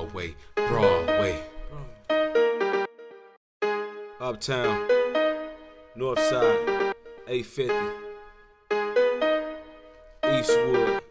Broadway, Uptown, Northside, 850, Eastwood.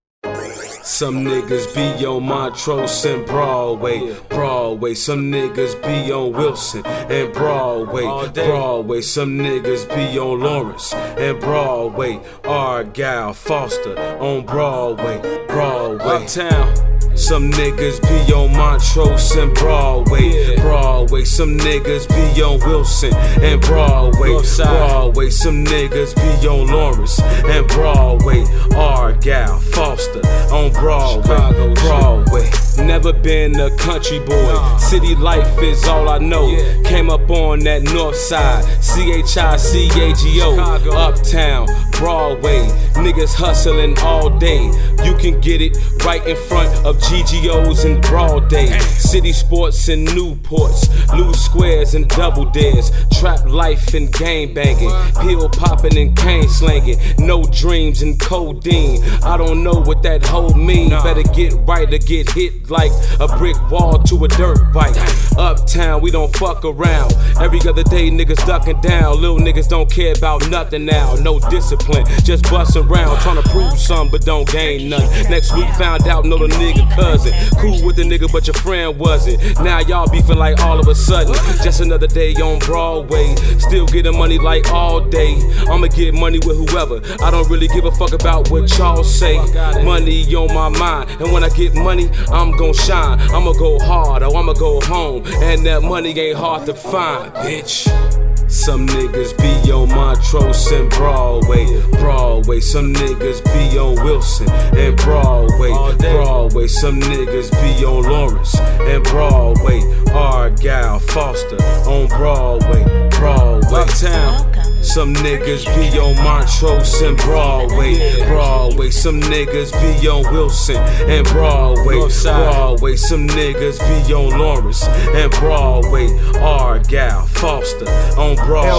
Some niggas be on Montrose and Broadway. Some niggas be on Wilson and Broadway. Some niggas be on Lawrence and Broadway. Argyle, Foster on Broadway. Uptown. Some niggas be on Montrose and Broadway. Some niggas be on Wilson and Broadway. Some niggas be on Lawrence and Broadway. Argyle, Foster on Broadway. Never been a country boy. City life is all I know. Came up on that north side. CHICAGO. Uptown, Broadway. Niggas hustling all day. You can get it right in front of GGOs and broad day. City sports and Newports. Loose squares and double dares. Trap life and game banging. Pill popping and cane slanging. No dreams and codeine. I don't know what that hoe mean. Better get right or get hit like a brick wall to a dirt bike. Uptown, we don't fuck around. Every other day niggas ducking down. Little niggas don't care about nothing now. No discipline, just bust around. Tryna prove something but don't gain nothing. Next week found out know the nigga cousin. Cool with the nigga but your friend wasn't. Now y'all beefing like all of a sudden. Just another day on Broadway. Still getting money like all day. I'ma get money with whoever. I don't really give a fuck about what y'all say. Money on my mind, and when I get money, I'm gon' shine. I'ma go hard or I'ma go home, and that money ain't hard to find, bitch. Some niggas be on Montrose and Broadway. Some niggas be on Wilson and Broadway. Some niggas be on Lawrence and Broadway. Argyle, Foster on Broadway. Uptown. Some niggas be on Montrose and Broadway. Some niggas be on Wilson and Broadway. Some niggas be on Lawrence and Broadway. Argyle, Foster on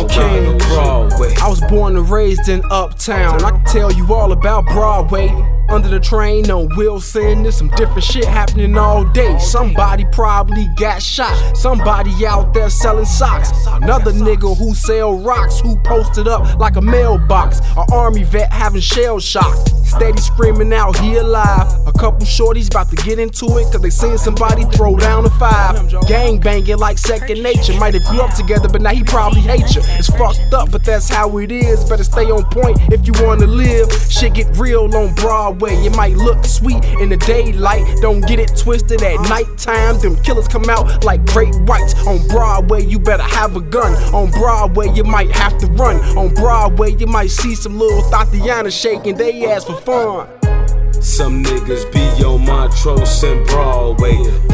Broadway. I was born and raised in Uptown. I can tell you all about Broadway. Under the train on Wilson, there's some different shit happening all day. Somebody probably got shot. Somebody out there selling socks. Another nigga who sell rocks, who posted up like a mailbox. An army vet having shell shock. Steady screaming out, he alive. A couple shorties about to get into it, cause they seen somebody throw down a 5. Gang banging like second nature. Might have grew up together, but now he probably hates you. It's fucked up, but that's how it is. Better stay on point if you wanna live. Shit get real on Broadway. It might look sweet in the daylight. Don't get it twisted at nighttime. Them killers come out like great whites. On Broadway, you better have a gun. On Broadway, you might have to run. On Broadway, you might see some little Tatiana shaking they ass for fun. Some niggas be on Montrose and Broadway.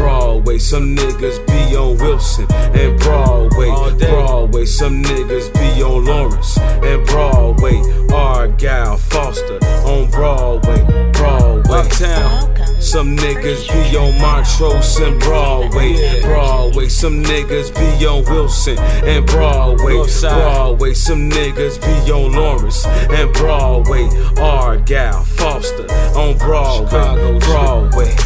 Some niggas be on Wilson and Broadway. Some niggas be on Lawrence and Broadway. Argyle, Foster on Broadway. Uptown. Some niggas be on Montrose and Broadway. Some niggas be on Wilson and Broadway. Some niggas be on Lawrence and Broadway. Argyle, Foster on Broadway.